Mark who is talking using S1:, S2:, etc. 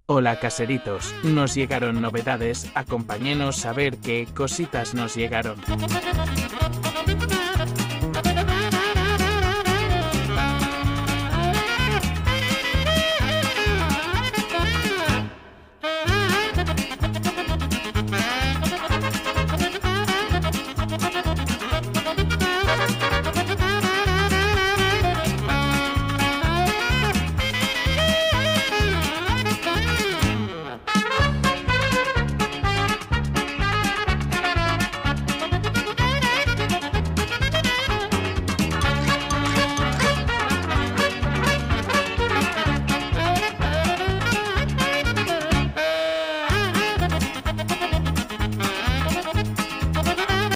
S1: Hola caseritos, nos llegaron novedades, acompáñenos a ver qué cositas nos llegaron.